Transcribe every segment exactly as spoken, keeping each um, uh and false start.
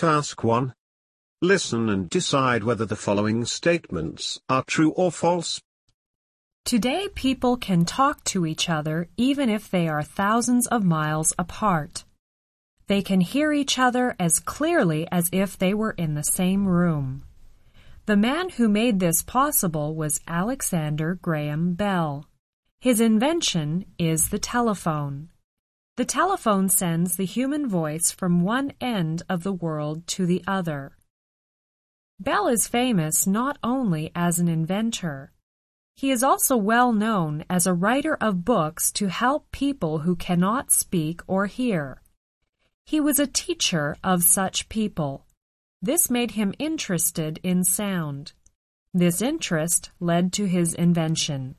Task one. Listen and decide whether the following statements are true or false. Today people can talk to each other even if they are thousands of miles apart. They can hear each other as clearly as if they were in the same room. The man who made this possible was Alexander Graham Bell. His invention is the telephone. The telephone sends the human voice from one end of the world to the other. Bell is famous not only as an inventor. He is also well known as a writer of books to help people who cannot speak or hear. He was a teacher of such people. This made him interested in sound. This interest led to his invention.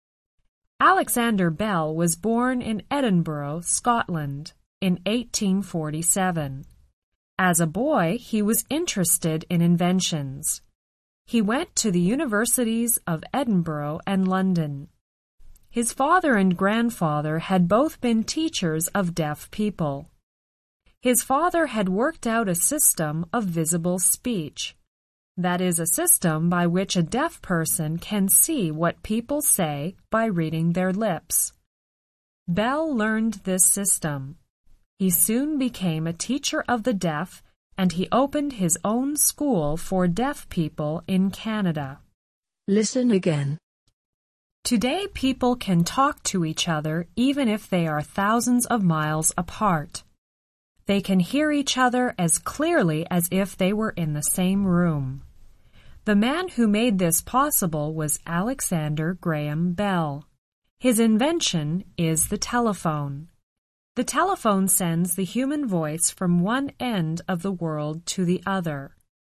Alexander Bell was born in Edinburgh, Scotland, in eighteen forty-seven. As a boy, he was interested in inventions. He went to the universities of Edinburgh and London. His father and grandfather had both been teachers of deaf people. His father had worked out a system of visible speech. That is a system by which a deaf person can see what people say by reading their lips. Bell learned this system. He soon became a teacher of the deaf, and he opened his own school for deaf people in Canada. Listen again. Today people can talk to each other even if they are thousands of miles apart. They can hear each other as clearly as if they were in the same room. The man who made this possible was Alexander Graham Bell. His invention is the telephone. The telephone sends the human voice from one end of the world to the other.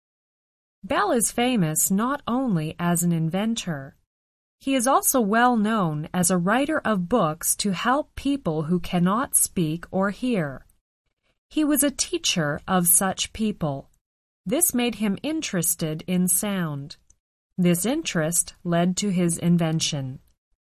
Bell is famous not only as an inventor. He is also well known as a writer of books to help people who cannot speak or hear. He was a teacher of such people. This made him interested in sound. This interest led to his invention.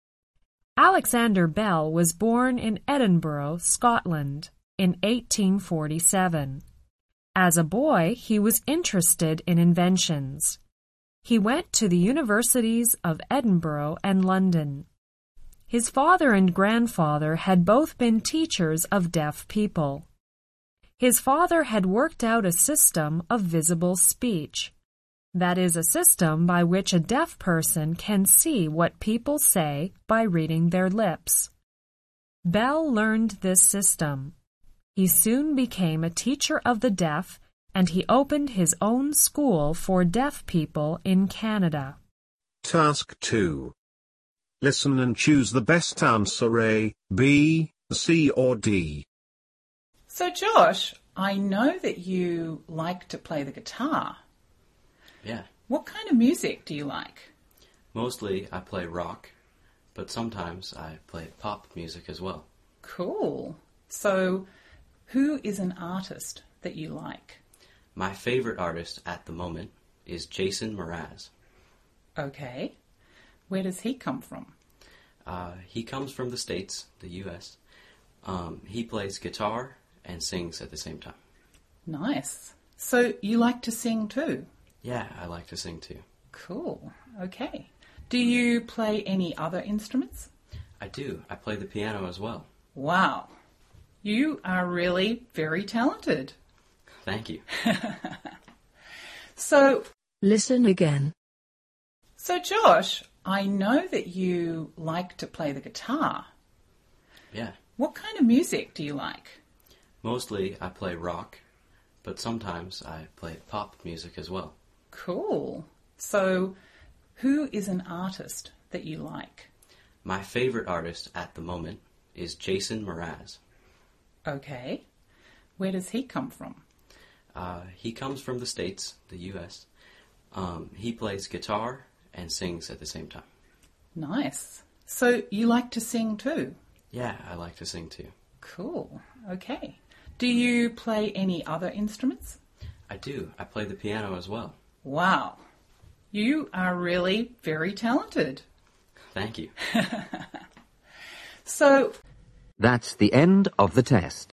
Alexander Bell was born in Edinburgh, Scotland, in eighteen forty-seven. As a boy, he was interested in inventions. He went to the universities of Edinburgh and London. His father and grandfather had both been teachers of deaf people. His father had worked out a system of visible speech. That is a system by which a deaf person can see what people say by reading their lips. Bell learned this system. He soon became a teacher of the deaf, and he opened his own school for deaf people in Canada. Task two. Listen and choose the best answer: A, B, C or D. So Josh, I know that you like to play the guitar. Yeah. What kind of music do you like? Mostly I play rock, but sometimes I play pop music as well. Cool. So who is an artist that you like? My favorite artist at the moment is Jason Mraz. Okay. Where does he come from? Uh, he comes from the States, the U S Um, he plays guitar and sings at the same time. Nice. So you like to sing too? Yeah, I like to sing too. Cool. Okay. Do you play any other instruments? I do. I play the piano as well. Wow. You are really very talented. Thank you. So, Listen again. So Josh, I know that you like to play the guitar. Yeah. What kind of music do you like? Mostly I play rock, but sometimes I play pop music as well. Cool. So who is an artist that you like? My favorite artist at the moment is Jason Mraz. Okay. Where does he come from? Uh, he comes from the States, the U S Um, he plays guitar and sings at the same time. Nice. So you like to sing too? Yeah, I like to sing too. Cool. Okay. Do you play any other instruments? I do. I play the piano as well. Wow. You are really very talented. Thank you. So, That's the end of the test.